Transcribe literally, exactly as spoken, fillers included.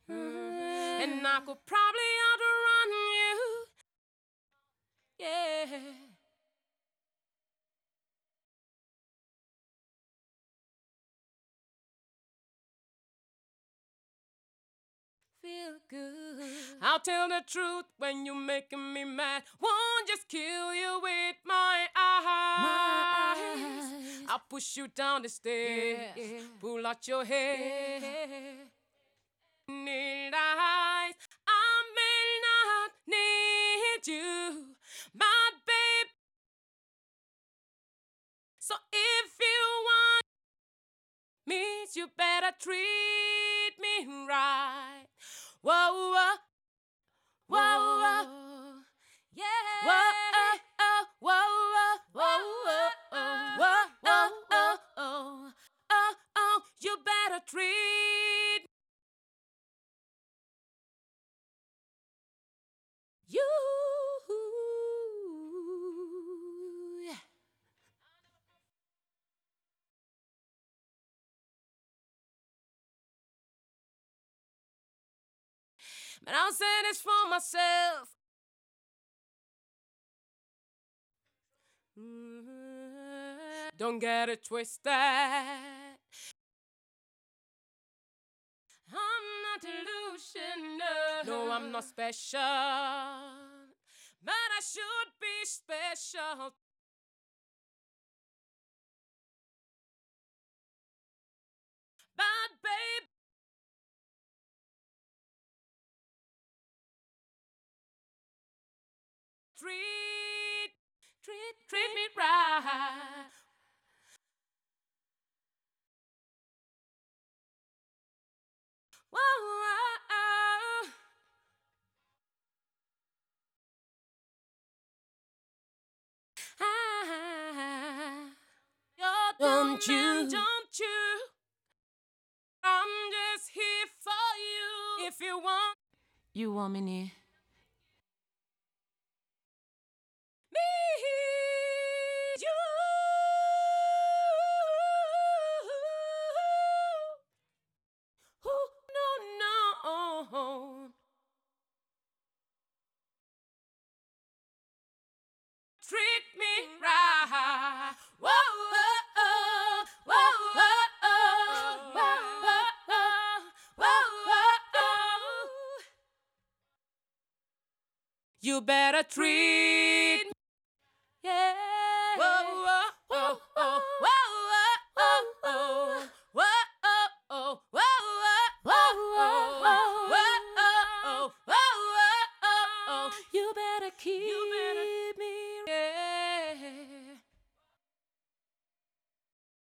And I could probably outrun you. Yeah. Feel good. I'll tell the truth when you're making me mad. Won't just kill you with my eyes. My eyes. I'll push you down the stairs. Yeah. Yeah. Pull out your hair. Yeah. Need eyes. I may not need you, my babe. So if you want me, you better treat me right. Whoa, whoa, whoa, whoa, yeah. Whoa, oh, oh, whoa, whoa, whoa, whoa, whoa, whoa, oh, oh, oh, oh, you better treat you. Yeah. But I'll say this for myself. Mm-hmm. Don't get it twisted. I'm not delusional. No, I'm not special. But I should be special. But babe, treat, treat, treat me right. Whoa, whoa, ah, don't you, don't you? I'm just here for you. If you want, you want me near me, you. Ooh, no, no. Treat me right. Whoa, whoa, whoa, whoa, whoa, whoa, whoa, whoa. You better treat me. Yeah.